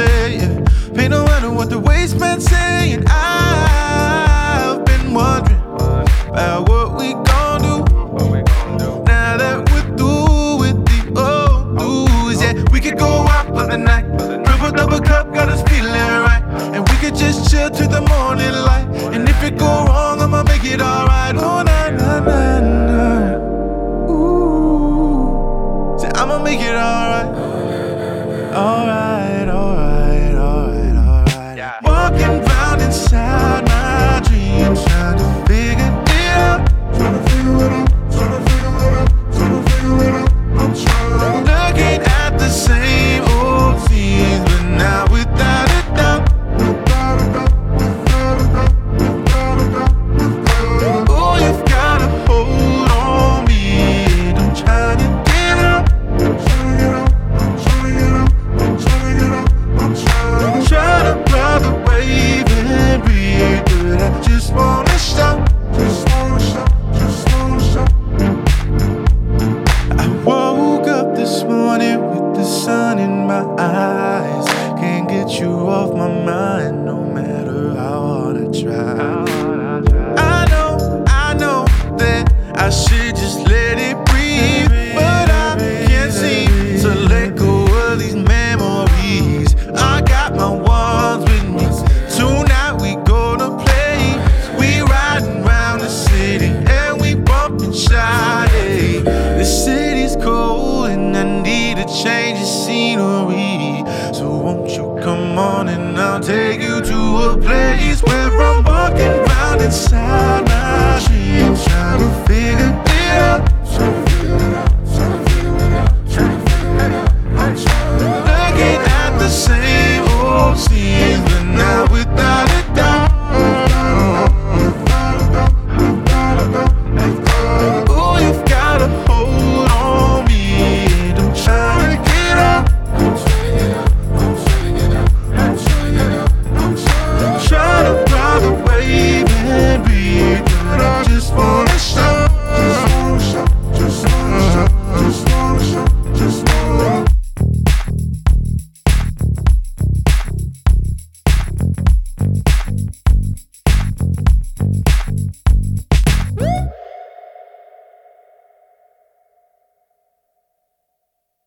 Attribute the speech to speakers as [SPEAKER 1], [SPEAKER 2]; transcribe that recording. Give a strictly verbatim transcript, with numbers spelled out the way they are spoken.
[SPEAKER 1] way. Yeah. Pay no matter what the wasteman's saying. I've been wondering about what we gon' do now that we're through with the old news. Yeah, we could go out for the night, triple double cup got us feeling right, and we could just chill till the morning light. And if it go wrong, I'ma make it alright. Oh na na na na. Ooh, say I'ma make it alright. Alright, alright, alright, alright. Yeah. Walking round inside my dreams, trying to figure it out. Trying to figure it out. Trying to figure it out. Trying to figure it out. I'm trying. Looking at the same old scenes, but now without a doubt. Without a doubt. Without a doubt. Without a doubt. Without a doubt. Oh, you've got a hold on me, and I'm trying to get out. I'm trying to get out. I'm trying to get out. I'm trying to get out. I'm trying to try to ride the wave and breathe, but I just wanna stop. Just wanna stop. Just wanna stop. I woke up this morning with the sun in my eyes. Can't get you off my mind, no matter how hard I try. I know, I know that I should just let it breathe, but I can't seem to let go of these memories. I got my ones with me. Tonight we gonna play. We riding round the city and we bumping Sade. The city's cold and I need a change of scenery. So won't you come on and I'll take you to a place where I'm walking round inside my dreams.